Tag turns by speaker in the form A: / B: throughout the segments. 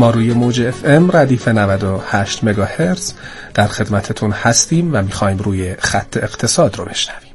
A: ما روی موج FM ردیف 98 مگاهرتز در خدمتتون هستیم و میخوایم روی خط اقتصاد رو بشنویم.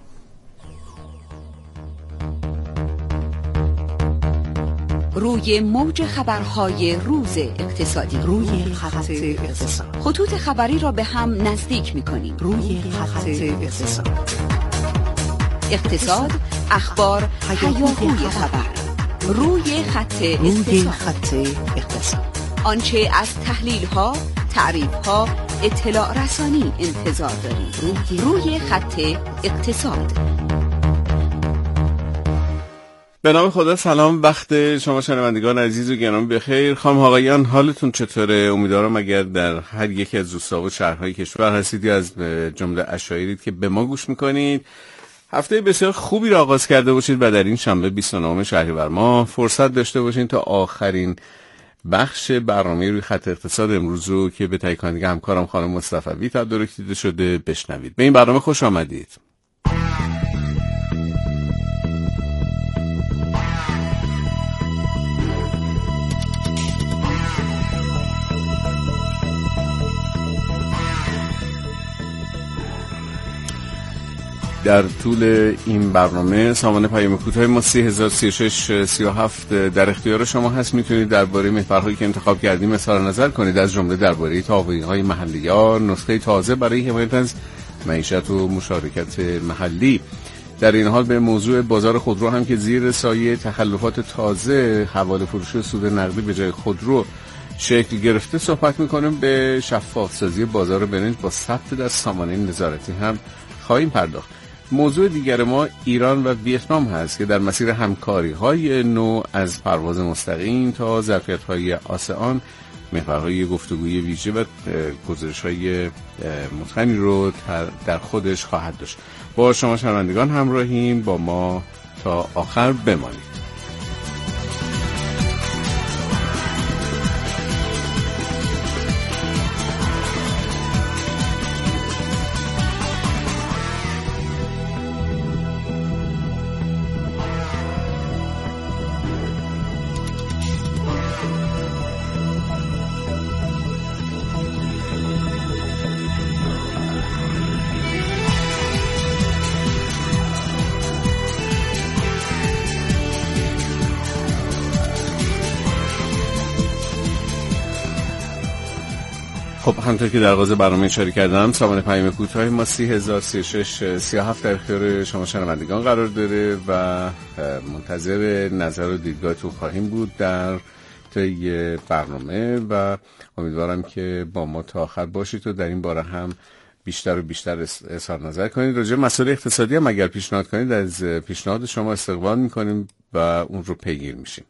B: روی موج خبرهای روز اقتصادی، روی خط اقتصاد، خطوط خبری را به هم نزدیک می‌کنیم. روی خط اقتصاد، اقتصاد، اخبار، هیاهوی خبر. روی خط اقتصاد، آنچه از تحلیل‌ها، تعریف‌ها، اطلاع رسانی انتظار داریم. روی خط اقتصاد.
C: به نام خدا، سلام، وقت شما شنوندگان عزیز و گرامی بخیر. خانم آقایان، حالتون چطوره؟ امیدوارم اگر در هر یکی از روستا و شهرهای کشور هستید یا از جمله اشایرید که به ما گوش میکنید، هفته بسیار خوبی را آغاز کرده باشید و در این شنبه 29 شهریور ماه فرصت داشته باشید تا آخرین بخش برنامه روی خط اقتصاد امروز رو که به تایید همکارم خانم مصطفی تدارک دیده شده بشنوید. به این برنامه خوش آمدید. در طول این برنامه سامانه پیام کوتاه ما 303637 در اختیار شما هست. میتونید درباره محورهایی که انتخاب کردیم اظهار نظر کنید، از جمله درباره تعاونی‌های محلی‌ها، نسخه تازه برای حمایت از معیشت و مشارکت محلی. در این حال به موضوع بازار خودرو هم که زیر سایه تخلفات تازه حواله فروشی و سود نقدی به جای خودرو شکل گرفته صحبت می‌کنیم. به شفاف سازی بازار برنج با ثبت در سامانه نظارتی هم خواهیم پرداخت. موضوع دیگر ما ایران و ویتنام هست که در مسیر همکاری‌های نو از پرواز مستقیم تا ظرفیت‌های آسیان محورهای گفتگوی ویژه و گزارش‌های متقنی رو در خودش خواهد داشت. با شما شنوندگان همراهیم، با ما تا آخر بمانید. خب همونطور که در آغاز برنامه اشاره کردم، سامانه پیام کوتاه ما 303637 در اختیار شما شنوندگان قرار داره و منتظر نظر و دیدگاهتون خواهیم بود در طی برنامه و امیدوارم که با ما تا آخر باشید و در این باره هم بیشتر و بیشتر اظهار نظر کنید. راجع به مسائل اقتصادی هم اگر پیشنهاد کنید، از پیشنهاد شما استقبال می‌کنیم و اون رو پیگیر میشیم.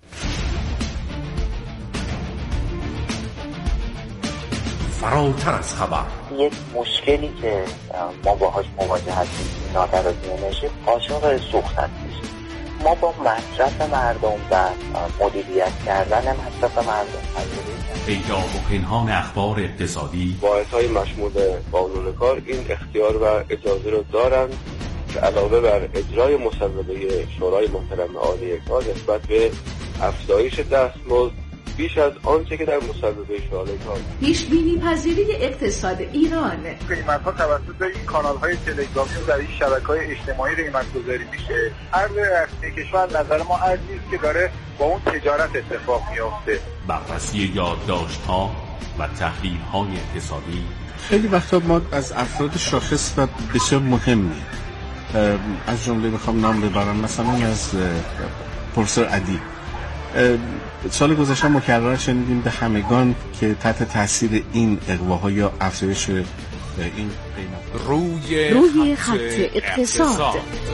D: فراتر از خبر،
E: یک مشکلی که ما باهاش مواجه هستیم نادرازی انرژی قاچاق سوختن میشه. ما با مصرف مردم و مدیریت کردن مصرف مردم
D: پیدا و پنهان اخبار اقتصادی،
F: واحدهای مشمول قانون کار این اختیار و اجازه رو دارند که علاوه بر اجرای مصوبه شورای محترم عالی کار نسبت به افزایش دستمزد بیش از آنچه که در مصوبه شورای کار
G: پیش بینی پذیری اقتصاد ایران،
H: قیمت‌ها توسط این کانال‌های تلگرامی و در این شبکه‌های اجتماعی قیمت‌گذاری میشه. ارز رسمی کشور نظر ما ارزی است که داره با اون تجارت اتفاق میفته.
D: بررسی یادداشت‌ها و تحلیل‌های اقتصادی.
C: خیلی وقتا ما از افراد شاخص و بسیار مهمی از جمله میخوام نام ببرم، مثلا از پروفسور عدی. سال گذشته مکرر شنیدیم به همگان که تحت تاثیر این اغواها یا افزایش این قیمت
B: روی خط اقتصاد.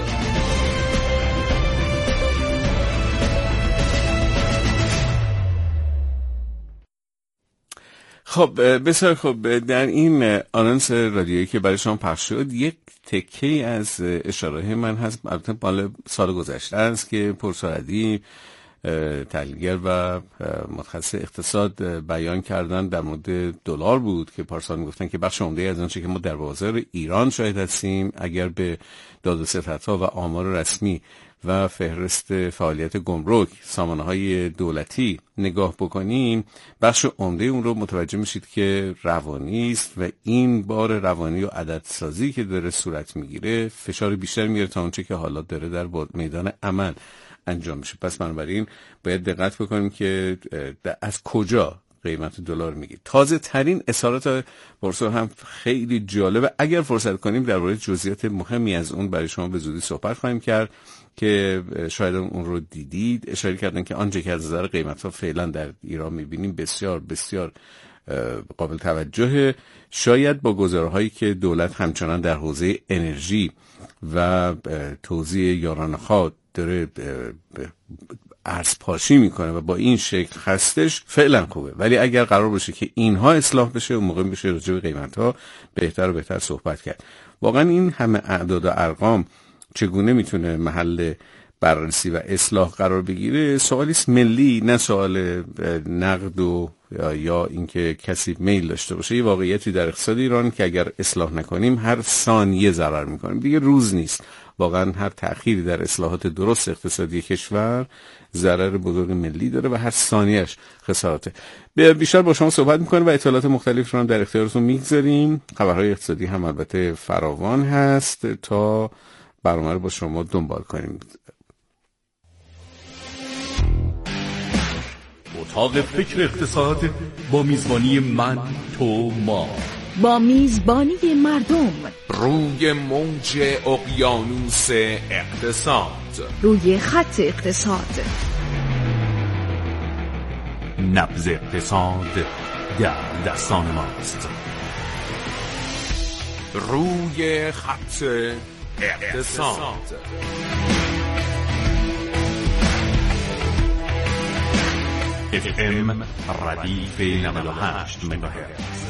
C: خب بسیار خوب، در این آنونس رادیویی که برای شما پخش شد یک تکه از اشاره من هست، البته مال سال گذشته است که پروفسور عدی تحلیلگر و متخصص اقتصاد بیان کردن در مورد دلار بود که پارسال میگفتن که بخش عمده از آنچه که ما در بازار ایران شاهد هستیم اگر به داد و ستدها و آمار رسمی و فهرست فعالیت گمرک، سامانه‌های دولتی نگاه بکنیم، بخش عمده اون رو متوجه میشید که روانی است و این بار روانی و عددسازی که داره صورت میگیره فشار بیشتر میاره تا اونچه که حالا داره در میدان عمل انجام میشه. پس بنابراین باید دقت بکنیم که از کجا قیمت دلار میگید. تازه ترین اظهارات بورسا هم خیلی جالبه. اگر فرصت کنیم درباره جزئیات مهمی از اون برای شما به زودی صحبت خواهیم کرد که شاید اون رو دیدید. اشاره کردن که آنچه که از نظر قیمت‌ها فعلا در ایران میبینیم بسیار بسیار قابل توجهه. شاید با گزارهایی که دولت همچنان در حوزه انرژی و توزیع یارانه‌ها داره ارزپاشی میکنه و با این شکل هستش فعلا خوبه، ولی اگر قرار باشه که اینها اصلاح بشه اون موقع میشه راجع به قیمت‌ها بهتر و بهتر صحبت کرد. واقعا این همه اعداد و ارقام چگونه میتونه محل بررسی و اصلاح قرار بگیره؟ سوالی است ملی، نه سوال نقد و یا اینکه کسی میل داشته باشه. یه واقعیتی در اقتصاد ایران که اگر اصلاح نکنیم هر ثانیه ضرر میکنیم. دیگه روز نیست. واقعا هر تأخیری در اصلاحات درست اقتصادی کشور ضرر بزرگ ملی داره و هر ثانیهش خسارته. بیشتر با شما صحبت میکنیم و اطلاعات مختلف رو هم در اختیارتون میگذاریم. خبرهای اقتصادی هم البته فراوان هست تا برنامه رو با شما دنبال کنیم.
D: اتاق فکر اقتصاد با میزبانی من، تو، ما،
G: با میزبانی مردم،
I: روی موج اقیانوس اقتصاد،
G: روی خط اقتصاد،
D: نبض اقتصاد در دستان ماست.
I: روی خط اقتصاد.
D: FM ردیف 98 مگاهرتز.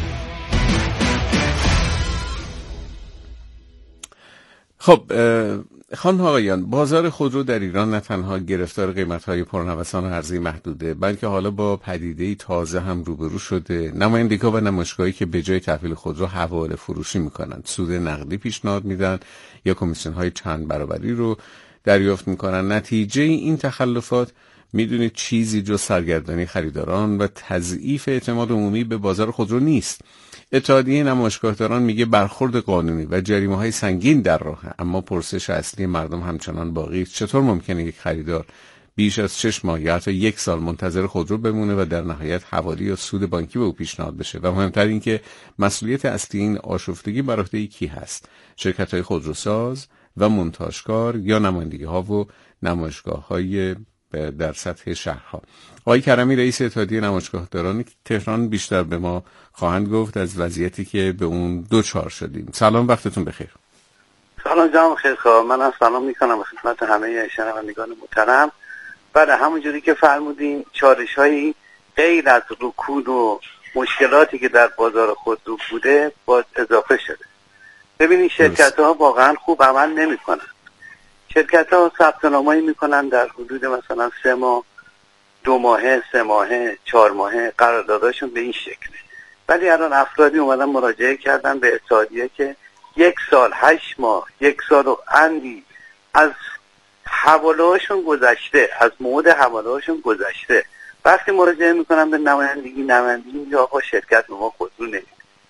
C: خب خانم آقایان، بازار خودرو در ایران نه تنها گرفتار قیمت‌های پرنوسان و عرضه محدوده، بلکه حالا با پدیده‌ای تازه هم روبرو شده. نمایندگی‌ها و نمایشگاهایی که به جای تحویل خودرو حواله فروشی می‌کنند، سود نقدی پیشنهاد میدن یا کمیسیون‌های چند برابری رو دریافت می‌کنن. نتیجه این تخلفات میدونید چیزی جز سرگردانی خریداران و تضعیف اعتماد عمومی به بازار خودرو نیست. اتحادیه نمایشگاهداران میگه برخورد قانونی و جریمه‌های سنگین در راهه، اما پرسش اصلی مردم همچنان باقی است. چطور ممکنه یک خریدار بیش از 6 ماه یا حتی 1 سال منتظر خودرو بمونه و در نهایت حوالی یا سود بانکی به او پیشنهاد بشه؟ و مهمتر این که مسئولیت اصلی این آشفتگی بر عهده کی هست؟ شرکت‌های خودروساز و مونتاژکار یا نمایندگی‌ها و نمایشگاه‌های در سطح شهرها؟ آقای کرمی رئیس اتحادیه نمایشگاهداران تهران بیشتر به ما خواهند گفت از وضعیتی که به اون دوچار شدیم. سلام، وقتتون بخیر.
J: سلام جناب خیرخواه، من سلام میکنم به خدمت همه شنوندگان محترم. بله، همونجوری که فرمودین چالش‌هایی غیر از رکود و مشکلاتی که در بازار خودرو بوده باز اضافه شده. ببینید شرکت‌ها واقعا خوب عمل نمی‌کنن. شرکت‌ها ثبت‌نامه‌ای می‌کنن در حدود مثلا 3 ماه، 2 ماهه، 3 ماهه، 4 ماهه، قرارداداشون به این شکله. ولی الان افرادی اومدن مراجعه کردن به اتحادیه که 1 سال 8 ماه، 1 سال و اندی از حواله‌هاشون گذشته، از موعد حواله‌هاشون گذشته. وقتی مراجعه میکنن به نمایندگی میگه آقا شرکت به ما خودرو نمیده.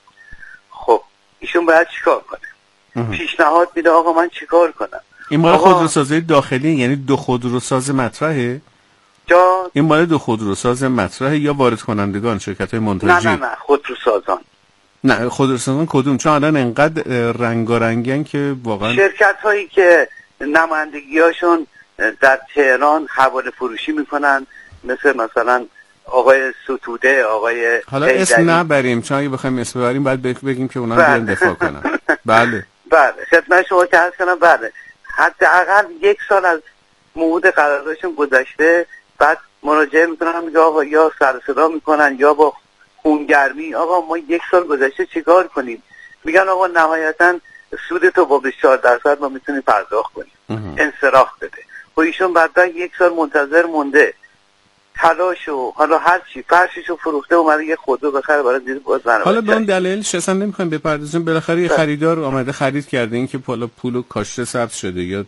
J: خب ایشون باید چیکار کنه؟ پیشنهاد میده آقا من چیکار کنم؟
C: این مال خودروسازی داخلی، یعنی دو خودروساز مطرحه؟ این مال دو خودروساز مطرحه یا وارد کنندگان، شرکت‌های منتجی؟
J: نه خودروسازان.
C: نه خودروسازان کدوم؟ چون الان انقدر رنگارنگن که واقعا
J: شرکت‌هایی که نمایندگی‌هاشون در تهران حواله فروشی میکنن، مثلا آقای ستوده، آقای
C: حالا اسم نبریم، چون اگه بخوایم اسم ببریم باید بگیم که اونا بیان دفاع کنن. بله
J: خدمت شما که عرض کنم. بله حداقل 1 سال از موعد قراردادشون گذشته، بعد مراجعه میکنن میگه آقا یا سر صدا میکنن یا با خونگرمی آقا ما 1 سال گذشته چیکار کنیم؟ میگن آقا نهایتا سود تو با 24% ما میتونیم پرداخت کنیم، انصراف بده. و ایشون بعد 1 سال منتظر مونده. تلاشو حالا هر چی فرششو فروخته اومده یه خودرو بخره برای زیر باز بنابراین
C: حالا به اون دلیلش اصلا نمیخوایم بپردازیم. بالاخره یه خریدار اومده خرید کرده، این که پولو کاشته ثبت شده یا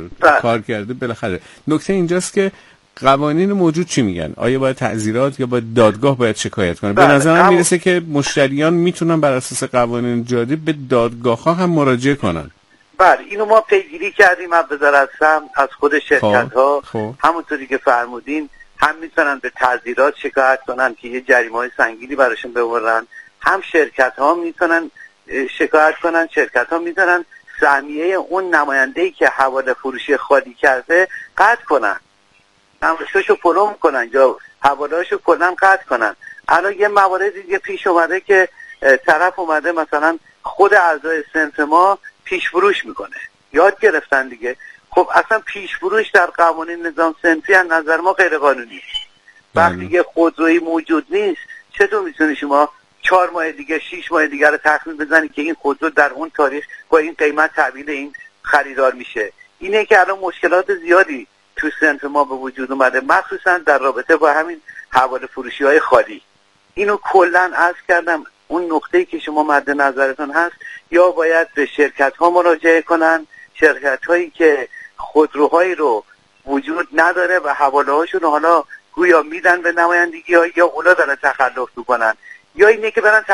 C: کار کرده. بالاخره نکته اینجاست که قوانین موجود چی میگن؟ آیا باید تعزیرات یا باید دادگاه باید شکایت کنه؟ به نظرم میرسه که مشتریان میتونن بر اساس قوانین جاری به دادگاه‌ها هم مراجعه کنن.
J: بله اینو ما پیگیری کردیم از وزارت سمت، از خود شرکت‌ها. همونطوری که فرمودین هم میتونن به تعزیرات شکایت کنن که یه جریمه‌های سنگینی براشون ببرن، هم شرکت‌ها میتونن شکایت کنن. شرکت‌ها میتونن سهمیه اون نماینده‌ای که حواله فروشی خالی کرده قطع کنن، نمایششو پلم کنن یا حواله‌اشو کلاً قطع کنن. الان یه موارد دیگه پیش اومده که طرف اومده مثلا خود اعضای صنف ما پیش فروش میکنه، یاد گرفتن دیگه. خب اصلا پیش فروش در قوانین نظام صنفی از نظر ما غیر قانونی. وقتی یه خودرویی موجود نیست چطور میتونی شما 4 ماه دیگه 6 ماه دیگه رو تخمین بزنی که این خودرو در اون تاریخ با این قیمت تحویل این خریدار میشه؟ اینه که الان مشکلات زیادی تو صنف ما به وجود اومده، مخصوصا در رابطه با همین حواله فروشی های خالی. اینو کلا عرض کردم. اون نقطه‌ای که شما مد نظرتون هست، یا باید به شرکت ها مراجعه کنن، شرکت هایی که خودروهایی رو وجود نداره و حواله هاشون حالا گویا میدن به نمایندگی ها یا اونا دارن تخلف میکنن، یا اینه که برن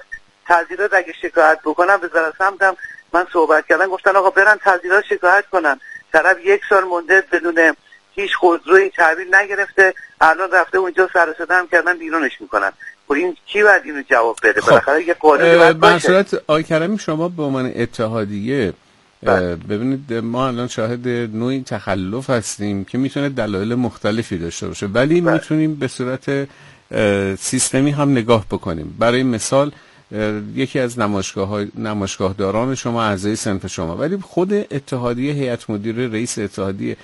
J: تعزیرات اگه شکایت بکنن. وزارت سمت من صحبت کردن گفتن آقا برن تعزیرات شکایت کنن، طرف 1 سال مونده بدون هیچ خودرویی تحویل نگرفته، الان رفته اونجا سر و صدا هم کردن بیرونش میکنن. خب این کی باید اینو جواب بده؟ بالاخره یه قانونی باید باشه.
C: به صورت آقای کریمی شما به عنوان اتحادیه ببینید ما الان شاهد نوعی تخلف هستیم که میتونه دلایل مختلفی داشته باشه، ولی میتونیم به صورت سیستمی هم نگاه بکنیم. برای مثال یکی از نمایشگاهداران شما اعضای صنف شما، ولی خود اتحادیه، هیئت مدیره، رئیس اتحادیه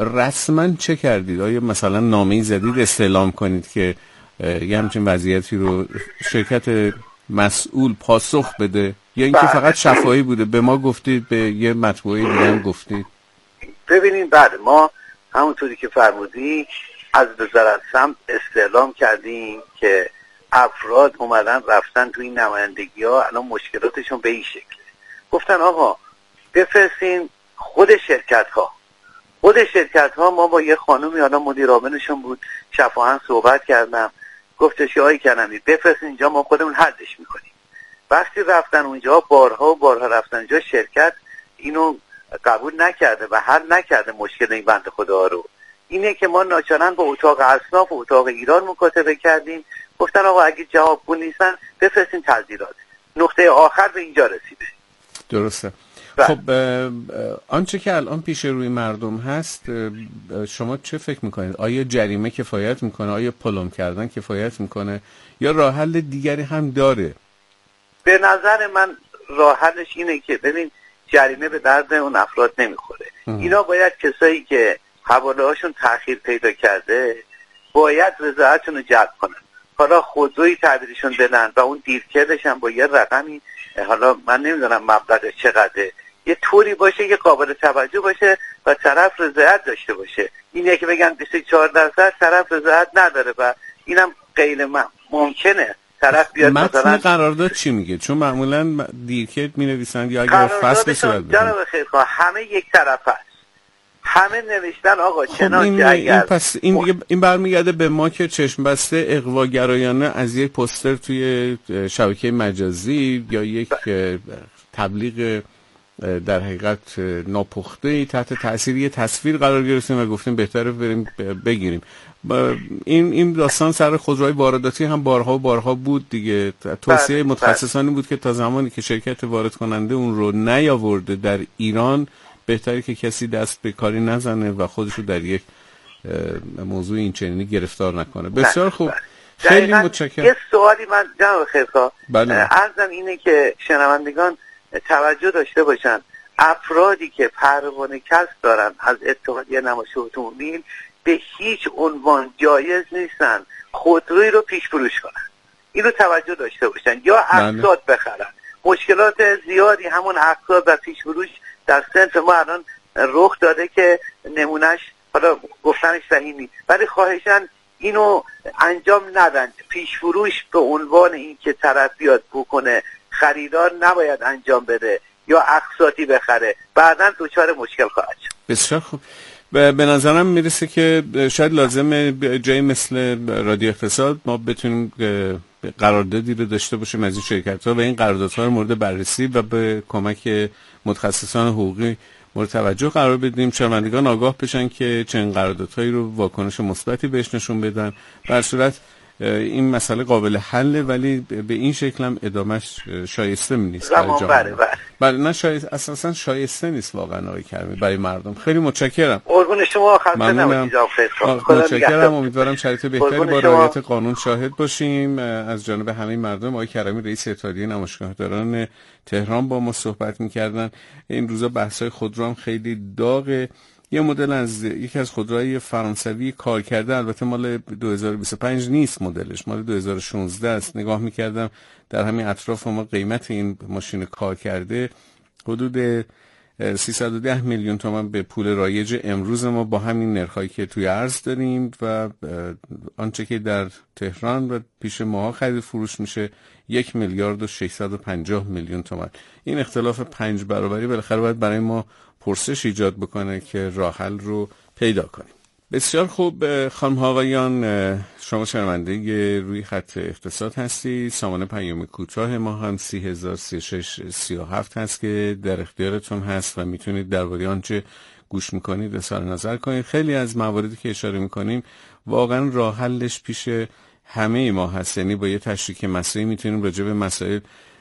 C: رسما چه کردید؟ آیا مثلا نامه‌ای زدید استعلام کنید که یه همچین وضعیتی رو شرکت مسئول پاسخ بده، یا اینکه فقط شفاهی بوده به ما گفتید، به یه مطبوعه دیگه هم گفتید؟
J: ببینید بعد ما همونطوری که فرمودی از وزارت سمت استعلام کردیم که افراد اومدن رفتن تو این نمایندگی ها، الان مشکلاتشون به این شکل. گفتن آقا بفرستین خود شرکت ها. ما با یه خانومی الان مدیر عاملشون بود شفاهن صحبت کردم، گفتش آقای کریمی بفرستین اینجا ما خودمون حلش میکنیم. وقتی رفتن اونجا بارها رفتن اونجا، شرکت اینو قبول نکرده و حل نکرده مشکل این بنده خدا رو. اینه که ما ناچارن با اتاق اصناف و اتاق ایران مکاتبه کردیم، گفتن آقا اگه جوابگو نیستن بفرستین تعزیرات. نقطه آخر به اینجا رسیده.
C: درسته. خب آنچه که الان پیش روی مردم هست شما چه فکر میکنید؟ آیا جریمه کفایت میکنه؟ آیا پلم کردن کفایت میکنه؟ یا راه حل دیگری هم داره؟
J: به نظر من راه حلش اینه که ببین جریمه به درد اون افراد نمیخوره. اینا باید کسایی که حواله هاشون تأخیر پیدا کرده باید رضایتشون رو جلب کنن. حالا خودرویی تعبیرشون بدن و اون دیرکردش هم با یه رقمی، حالا من نمیدونم مبلغ چقدره، یه طوری باشه که قابل توجه باشه و طرف رضایت داشته باشه. اینه که بگن 24% طرف رضایت نداره و اینم غیر ممکنه. طرف بیاد
C: متن قرارداد چی میگه؟ چون معمولا دیرکرد مینویسند یا اگر فصل صورت بده.
J: جناب خیرخواه همه یک طرف هست، همه نوشتن آقا چنانچه اگر
C: پس این برمیگرده به ما که چشم بسته اغواگرایانه از یک پوستر توی شبکه مجازی یا یک تبلیغ در حقیقت ناپخته تحت تأثیر یه تصویر قرار گرفتیم و گفتیم بهتره بریم بگیریم. این داستان سر خودروهای وارداتی هم بارها بود دیگه. توصیه متخصصانی بود که تا زمانی که شرکت وارد کننده اون رو نیاورده در ایران بهتره که کسی دست به کاری نزنه و خودش رو در یک موضوع این چنینی گرفتار نکنه. بسیار خوب، خیلی متشکرم.
J: یه سوالی من جناب خیرخواه عرضم اینه که شنوندگان توجه داشته باشن، افرادی که پروانه کسب دارن از اتحادیه نمایش اتومبیل به هیچ عنوان جایز نیستن خودرویی رو پیش فروش کنن. اینو توجه داشته باشن، یا اقساط بخرن. مشکلات زیادی همون اقساط و پیش فروش در صنف ما الان رخ داده که نمونهش حالا گفتنش صحیح نیست، ولی خواهشاً اینو انجام ندن. پیش فروش به عنوان این که طرف بیاد بکنه خریدار نباید انجام بده یا اقساطی بخره، بعداً دچار مشکل خواهد شد.
C: بسیار خوب. به نظرم میرسه که شاید لازمه جایی مثل رادیو اقتصاد ما بتونیم قراردادی رو داشته باشیم از این شرکت‌ها و این قراردادها رو مورد بررسی و به کمک متخصصان حقوقی مورد توجه قرار بدیم، شنوندگان آگاه بشن که چنین قراردادهایی رو واکنش مثبتی بهش نشون بدن. در صورت این مسئله قابل حله، ولی به این شکل هم ادامهش شایسته نیست برای جامعه. بله نه اساسا شایسته نیست واقعا آقای کریمی برای مردم. خیلی متشکرم.
J: قربون شما، خسته نباشید.
C: متشکرم. امیدوارم شرایط بهتری با رعایت قانون شاهد باشیم. از جانب همه مردم آقای کریمی رئیس اتحادیه نمایشگاهداران تهران با ما صحبت می‌کردن. این روزا بحث‌های خودرو هم خیلی داغه. یه مدل از یکی از خودروهای فرانسوی کار کرده، البته مال 2025 نیست، مدلش مال 2016 است. نگاه می‌کردم در همین اطراف ما قیمت این ماشین کار کرده حدود 310 میلیون تومان به پول رایج امروز ما با همین نرخایی که توی ارز داریم و آنچه که در تهران و پیش ماها خرید فروش میشه 1 میلیارد و 650 میلیون تومان. این اختلاف 5 برابری بالاخره باید برای ما پرسش ایجاد بکنه که راه حل رو پیدا کنیم. بسیار خوب خانم ها آقایان، شما شنونده روی خط اقتصاد هستی. سامانه پیام کوتاه ما هم 303637 هست که در اختیارتون هست و میتونید درباره آنچه گوش میکنید اظهار نظر کنید. خیلی از مواردی که اشاره میکنیم واقعا راه حلش پیش همه ما هست، یعنی با یه تشریک مسائلی میتونیم راجع به مسائل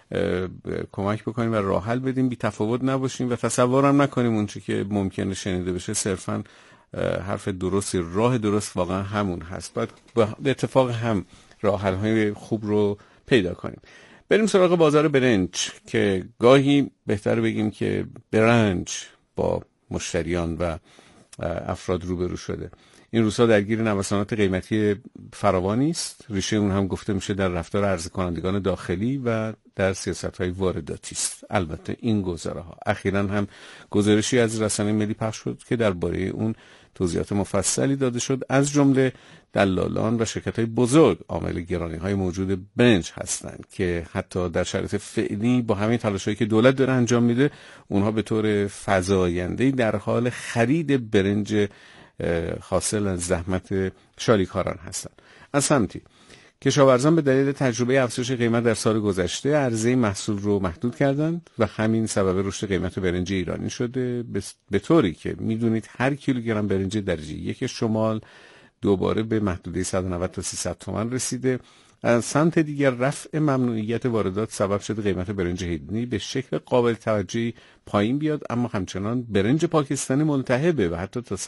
C: کمک بکنیم و راه حل بدیم، بی تفاوت نباشیم و تصورم نکنیم اونچه که ممکنه شنیده بشه صرفاً حرف درستی. راه درست واقعا همون هست، باید به اتفاق هم راه حل های خوب رو پیدا کنیم. بریم سراغ بازار برنج که گاهی بهتر بگیم که برنج با مشتریان و افراد روبرو شده. این روزها درگیر نوسانات قیمتی فراوانی است. ریشه اون هم گفته میشه در رفتار عرضه کنندگان داخلی و در سیاست‌های وارداتی است. البته این گزاره‌ها اخیراً هم گزارشی از رسانه ملی پخش شد که درباره اون توضیحات مفصلی داده شد. از جمله دلالان و شرکت‌های بزرگ عامل گرانی‌های موجود برنج هستند که حتی در شرایط فعلی با همین تلاش‌هایی که دولت داره انجام میده، اونها به طور فزاینده‌ای در حال خرید برنج حاصل از زحمت شالیکاران هستند. از سمتی کشاورزان به دلیل تجربه افزایش قیمت در سال گذشته عرضه محصول رو محدود کردند و همین سبب رشد قیمت برنج ایرانی شده، به طوری که میدونید هر کیلوگرم برنج درجه یک شمال دوباره به محدوده 190 تا 300 تومان رسیده. از سمت دیگر رفع ممنوعیت واردات سبب شده قیمت برنج هندی به شکل قابل توجهی پایین بیاد، اما همچنان برنج پاکستانی ملتهبه و حتی تا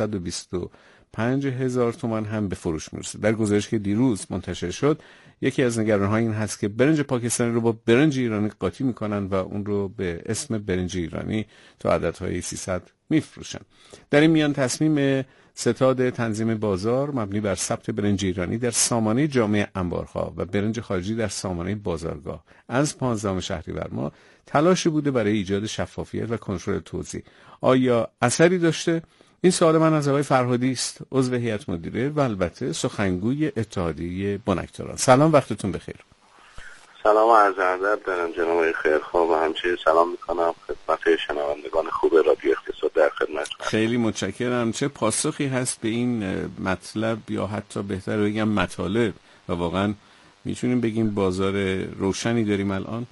C: 125,000 تومان هم به فروش میرسه. در گزارش که دیروز منتشر شد یکی از نگرانی‌ها این هست که برنج پاکستانی رو با برنج ایرانی قاطی میکنن و اون رو به اسم برنج ایرانی تا عددهای 300 میفروشن. در این میان تصمیم ستاد تنظیم بازار مبنی بر ثبت برنج ایرانی در سامانه جامع انبارها و برنج خارجی در سامانه بازارگاه از 15 شهریور ماه تلاشی بوده برای ایجاد شفافیت و کنترل توزیع. آیا اثری داشته؟ این سوال من از آقای فرهادی است، عضو هیئت مدیره و البته سخنگوی اتحادیه بنکداران. سلام، وقتتون بخیر.
F: سلام و عرض ادب دارم جناب آقای خیرخواه و همچنین سلام میکنم خدمت شنوندگان خوب رادیو اقتصاد در خدمتتون.
C: خیلی متشکرم. چه پاسخی هست به این مطلب یا حتی بهتر بگم مطالب و واقعا میتونیم بگیم بازار روشنی داریم الان؟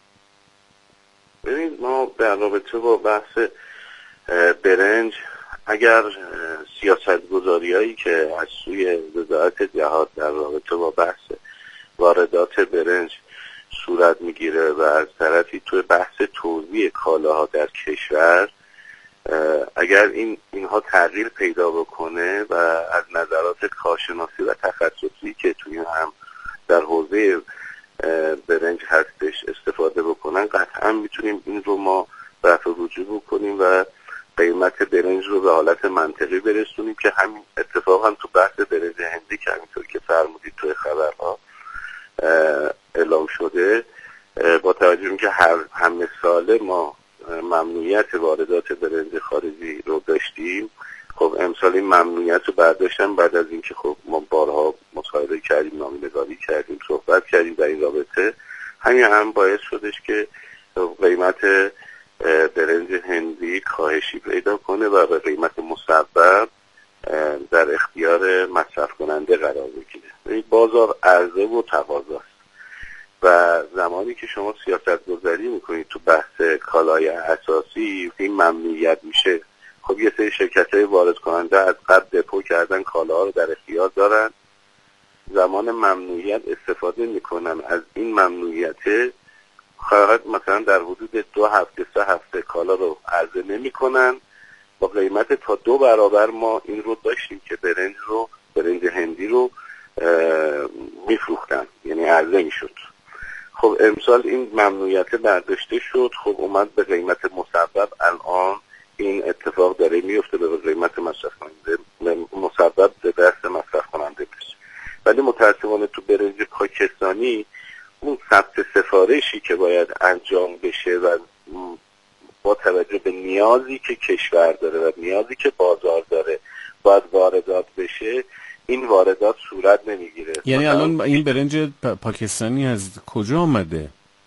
F: ببینید ما در رابطه با بحث برنج اگر سیاست‌گذاری‌هایی که از سوی وزارت جهاد در رابطه با بحث واردات برنج صورت میگیره و از طرفی توی بحث توزیع کالاها در کشور اگر اینها تغییر پیدا بکنه و از نظرات کارشناسی و تخصصی که توی هم در حوزه برنج هستش استفاده بکنن، قطعا میتونیم این رو ما رفع رجوع بکنیم و قیمت برنج رو به حالت منطقی برسونیم که همین اتفاق هم تو بحث برنج هندی که همینطور که فرمودید توی خبرها اعلام شده، با توجه به که همه ساله ما ممنوعیت واردات برنج خارجی رو داشتیم، خب امسال این ممنوعیت رو برداشتن بعد از اینکه خب ما بارها مشاهده کردیم، نامه‌نگاری کردیم، صحبت کردیم در این رابطه. همین هم باعث شدش که قیمت برنج هندی کاهشی پیدا کنه و به قیمت مصوب در اختیار مصرف کننده قرار بگیره. بازار عرضه و تقاضاست و زمانی که شما سیاست گذاری میکنید تو بحث کالای اساسی این ممنوعیت میشه. خب یه سری شرکت‌های وارد کننده از قبل دپو کردن کالاها رو در اختیار دارن، زمان ممنوعیت استفاده میکنن از این ممنوعیت، فقط مثلا در حدود 2 هفته 3 هفته کالا رو عرضه نمیکنن با قیمت تا 2 برابر. ما این رو داشتیم که برنج هندی رو میفروختن، یعنی عرضه میشد. خب امسال این ممنوعیت برداشته شد، خب اومد به قیمت مصوب. الان این اتفاق داره میفته، به قیمت مصرف کننده مصوب به دست مصرف کننده بشه. ولی متاسفانه تو برنج پاکستانی اون ثبت سفارشی که باید انجام بشه و با توجه به نیازی که کشور داره و نیازی که بازار داره باید واردات بشه، این واردات صورت نمیگیره.
C: یعنی الان این برنج پاکستانی از کجا آمده؟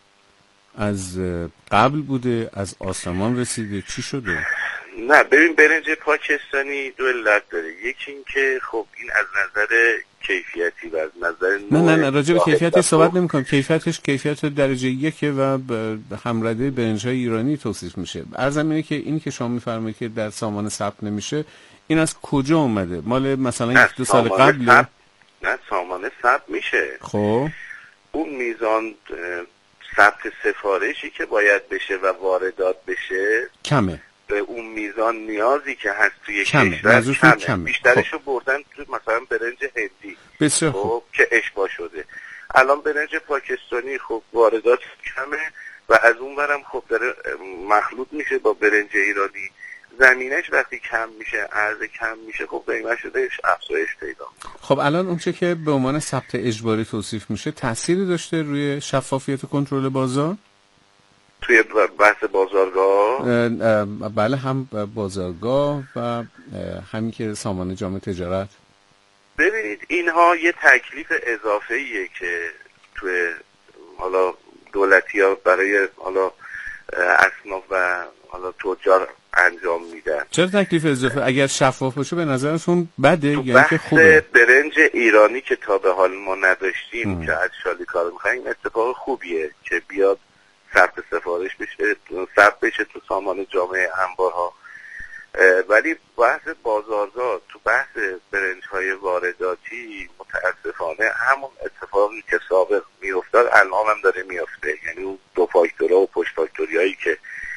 C: از قبل بوده؟ از آسمان رسیده؟ چی شده؟
F: نه ببین، برنج پاکستانی دو علت داره. یکی این که خب این از نظر کیفیتی و از نظر
C: نه راجع به کیفیتش صحبت نمی‌کنم. کیفیتش کیفیت درجه 1 و همرده برنج‌های ایرانی توصیف میشه. عرضم اینه که این که شما می‌فرمایید که در سامانه ثبت نمیشه، این از کجا اومده؟ مال مثلا 1-2 سال قبل؟
F: نه سامانه ثبت میشه.
C: خب
F: اون میزان ثبت سفارشی که باید بشه و واردات بشه
C: کمه.
F: به اون میزان نیازی که هست توی
C: کمه.
F: کشور بیشترشو بردن تو مثلا برنج هندی.
C: بسیار
F: خوب که اشباع شده. الان برنج پاکستانی خب واردات کمه و از اون ورم خب داره مخلوط میشه با برنج ایرانی. زمینش وقتی کم میشه، عرضه کم میشه، خب قیمت شده افزایش پیدا.
C: خب الان اون چه که به عنوان ثبت اجباری توصیف میشه تأثیری داشته روی شفافیت و کنترل بازار؟
F: توی بحث بازارگاه؟
C: بله، هم بازارگاه و همین که سامانه جامعه تجارت.
F: ببینید اینها یه تکلیف اضافه‌ایه که توی حالا دولتی ها برای حالا اصناف و حالا تجار انجام میدن.
C: چرا تکلیف اضافه؟ اگر شفاف باشه به نظرتون بده
F: یا که خوبه؟ برنج ایرانی که تا به حال ما نداشتیم که از شالیکار میخوایم، اتفاق خوبیه که بیاد ثبت سفارش بشه، ثبت بشه تو سامان جامعه انبارها. ولی بحث بازارگاه تو بحث برنج‌های وارداتی متاسفانه همون اتفاقی که سابق میافتاد الان هم داره میافته. یعنی اون دو فاکتورها و پشت فاکتوریایی که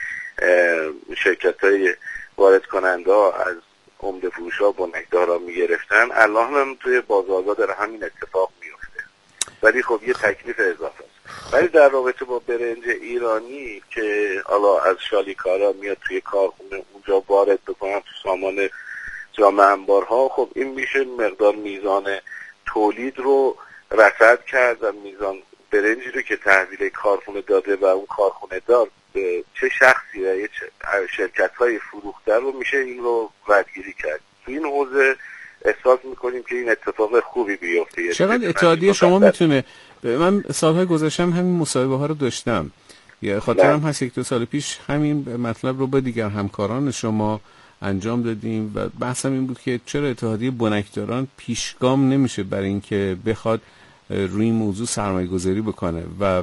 F: شرکت‌های وارد کننده از عمده فروشا بنکدارا میگرفتن، الان هم توی بازارگاه داره همین اتفاق میفته. ولی خب یه تکلیف اضافه است. ولی در رابطه با برنج ایرانی که حالا از شالیکارا میاد توی کارخونه اونجا وارد بکنن تو سامان جامعه انبارها، خب این میشه مقدار میزان تولید رو رصد کرد و میزان برنجی رو که تحویل کارخونه داده و اون کارخونه دار چه شخصی و چه شرکت‌های فروخته رو میشه این رو ردگیری کرد. تو این حوزه احساس میکنیم که این اتفاق خوبی بیفته.
C: چقدر اتحادیه شما میتونه؟ من سالهای گذشتم همین مصاحبه ها رو داشتم، یه خاطرم هست 1-2 سال پیش همین مطلب رو با دیگر همکاران شما انجام دادیم و بحثم این بود که چرا اتحادیه بنکداران پیشگام نمیشه برای اینکه بخواد روی این موضوع سرمایه گذاری بکنه و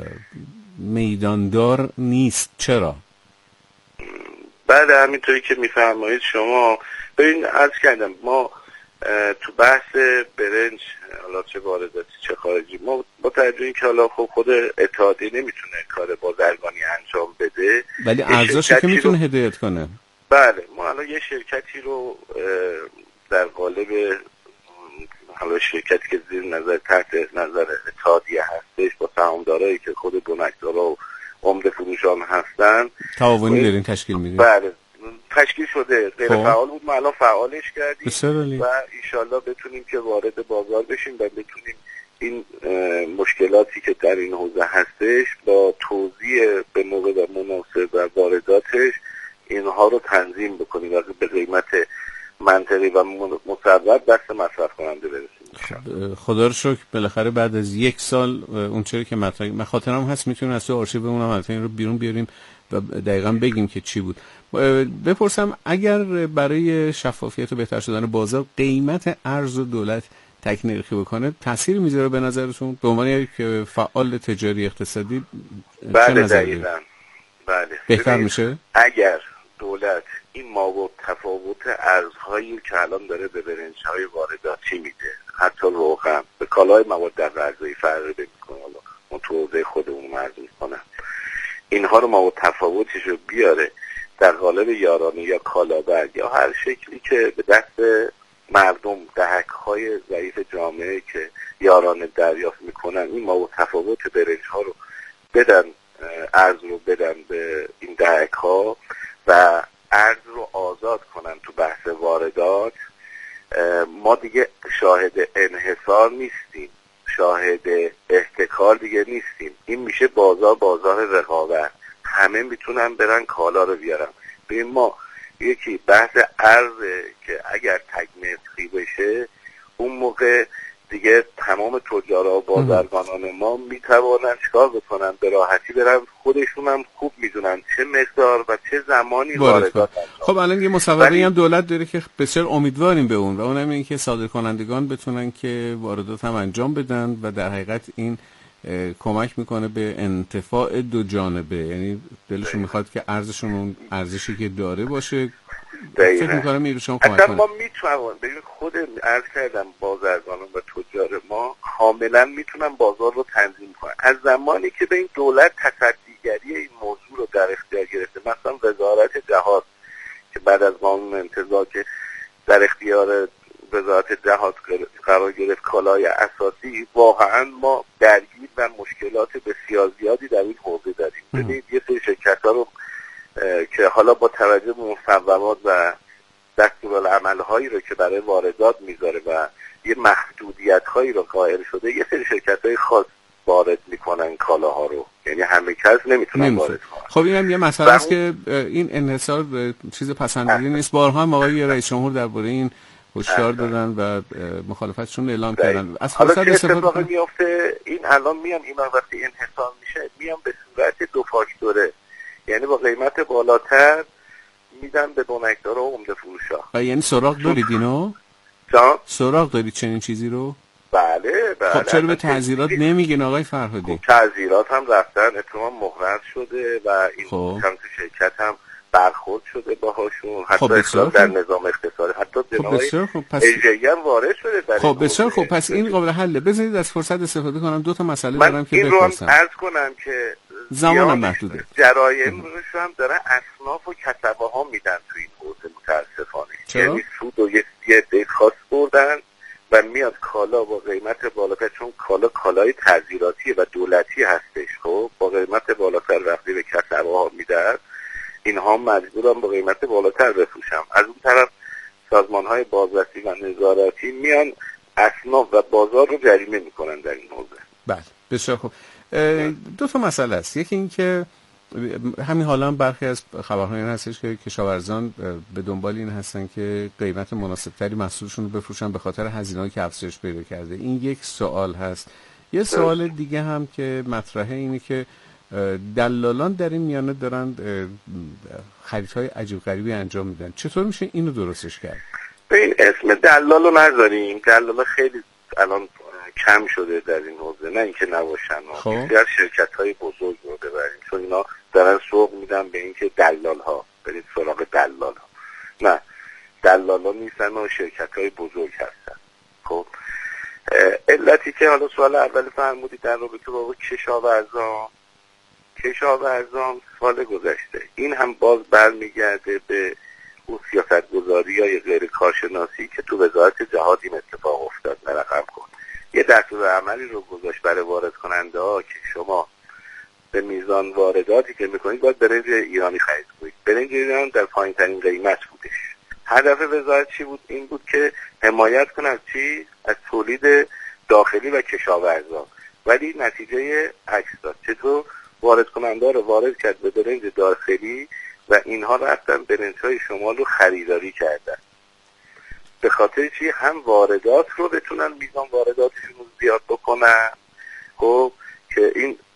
C: میداندار نیست. چرا؟
F: بعد همینطوری که میفرمایید شما، ببین عرض کردم ما تو بحث برنج حالا چه وارداتی چه خارجی، ما با توجه اینکه حالا خود اتحادیه نمیتونه کار بازرگانی انجام بده،
C: ولی ارزش که میتونه هدایت کنه.
F: بله، ما الان یه شرکتی رو در قالب حالا شرکتی که زیر نظر تحت نظر اتحادیه هستش با سهامدارایی که خود بنکدارا و عمده فروشان هستن
C: تعاونی دارین تشکیل میدین؟
F: بله تشکیل شده، غیر فعال بود، ما الان فعالش کردیم و انشالله بتونیم که وارد بازار بشیم و بتونیم این مشکلاتی که در این حوزه هستش با توزیع به موقع و مناسب و وارداتش اینها رو تنظیم بکنیم و به قیمت منطقی و مصوب دست مصرف کننده برسیم.
C: خدا رو شکر بالاخره بعد از 1 سال اون چیزی که من خاطرم هست میتونیم از تو آرشیو اونم البته این رو بیرون بیاریم و دقیقاً بگیم که چی بود. بپرسم اگر برای شفافیت و بهتر شدن بازار قیمت ارز و دولت تکنرخی بکنه تأثیری میذاره به نظرتون به عنوان یک فعال تجاری اقتصادی؟
K: بله دقیقاً. بله
C: بهتر میشه
K: اگر دولت این مابعد تفاوت ارزهایی که الان داره به برنج‌های وارداتی میده، حتی روغن، به کالای مواد غذایی فرقی نمی‌کنه، حالا ما تو حوزه خودمون مرز می‌کنم، اینها رو مابعد تفاوتش رو بیاره در قالب یارانه یا کالابر یا هر شکلی که به دست مردم، دهک‌های ضعیف جامعه که یارانه دریافت میکنن، این مابعد تفاوت برنج‌ها رو بدن، ارز رو بدن به این دهک‌ها و ارز رو آزاد کنن تو بحث واردات، ما دیگه شاهد انحصار نیستیم، شاهد احتکار دیگه نیستیم. این میشه بازار رقابت، همه میتونن برن کالا رو بیارن. ببین ما یکی بحث ارزه که اگر تکنرخی بشه اون موقع دیگه تمام تجارا و بازرگانان ما میتوانن چیکار بکنن؟ به راحتی برن، خودشون هم خوب میدونن چه مقدار و چه زمانی واردات.
C: خب الان یه مصوبه‌ای هم دولت داره که بسیار امیدواریم به اون و اونم اینه که صادرکنندگان بتونن که واردات هم انجام بدن و در حقیقت این کمک میکنه به انتفاع دو جانبه، یعنی دلشون میخواد که ارزششون اون ارزشی که داره باشه. فکر میکنم میرشون کمک کنه.
K: ما میتونیم ببین خود عرض کردم بازرگانان و تجار ما کاملا میتونن بازار رو تنظیم کنن. از زمانی که به این دولت تصدیگری این موضوع رو در اختیار گرفته، مثلا وزارت جهاد که بعد از قانون انتزاع که در اختیار وزارت جهاد قرار گرفت کالای اساسی، واقعا ما درگیر و مشکلات بسیار زیادی در این حوزه داریم. ببینید یه سری شرکت‌ها رو که حالا با توجه به مصوبات و دستورالعمل‌هایی رو که برای واردات میذاره و یه محدودیت‌هایی رو قائل شده، یه سری شرکت‌های خاص وارد میکنن کالاها رو، یعنی همه کس نمیتونن وارد کنن.
C: خب اینم یه مسئله است که این انحصار چیز پسندیده نیست. بارها هم آقای رئیس جمهور درباره این هشدار دادن و مخالفتشون اعلام کردن. از
K: حالا چه اتفاقی میفته؟ این الان میان اینا وقتی انحصار میشه میان به صورت دو فاکتوره، یعنی با قیمت بالاتر میدن به بنکدارا و عمده فروشا.
C: و یعنی سراغ دارید اینو؟
K: جان؟
C: سراغ دارید چنین چیزی رو؟
K: بله.
C: خب چرا به تعزیرات نمیگین آقای فرهادی؟
K: خب تعزیرات هم رفتن، اتفاقا مغرض شده و این چند شرکت هم برخورد شده باهاشون، حتی اصلاح در نظام اقتصادی، حتی جناب اجایی هم وارد شده در
C: خب بسیار خوب. پس این قابل حله. بذارید از فرصت استفاده کنم، دو تا مسئله دارم که
K: بپرسم. من این رو عرض کنم که
C: زمانم محدوده.
K: جرایم رو هم داره اصناف و کسبه ها میدن تو این حوزه متاسفانه. یعنی سود و یه عده خاص بردن و میاد کالا با قیمت بالاتر، چون کالای تعزیراتی و دولتی هستش، خب با قیمت بالاتر وقتی به کسبه ها میدن، اینها مجبورن با قیمت بالاتر بفروشن. از اون طرف سازمان‌های بازرسی و نظارتی میان اصناف و بازار رو جریمه میکنن در این حوزه.
C: بله بسیار خوب. دو تا مسئله است. یکی این که همین حالا هم برخی از خبرهای این هستش که کشاورزان به دنبال این هستن که قیمت مناسبتری محصولشون رو بفروشن به خاطر هزینه‌ای که افزایش پیدا کرده. این یک سوال هست. یه سوال دیگه هم که مطرحه اینه که دلالان در این میانه دارن خریدهای عجیب غریبی انجام میدن. چطور میشه اینو درستش کرد؟
K: به این اسم دلالو نذاریم. دلالا خیلی الان کم شده در این حوزه، نه اینکه نباشن. بسیار شرکت‌های بزرگ رو ببریم، چون اینا دارن سوق میدن به اینکه دلال‌ها برید سراغ دلال‌ها. نه، دلالا نیستن و شرکت‌های بزرگ هستن. خب علتی که حالا سوال اول فرمودید در رابطه با کشاورزان سال گذشته، این هم باز برمیگرده به اون سیاستگذاری یا غیر کارشناسی که تو وزارت جهاد این اتفاق افتاد. رقم کن یه دستورالعملی رو گذاشت برای وارد کننده ها که شما به میزان وارداتی که میکنید باید برنج ایرانی خرید کنید. برنج ایران در پایین ترین قیمت بودش. هدف وزارت چی بود؟ این بود که حمایت کنه از چی؟ از تولید داخلی و کشاورزان. ولی نتیجه عکس داد. چطور؟ وارد کننده رو وارد کرد به برنج داخلی و اینها رفتن برنج‌های شمال رو خریداری کردن. به خاطر چی؟ هم واردات رو بتونن میزان وارداتشون رو زیاد بکنن، خب که این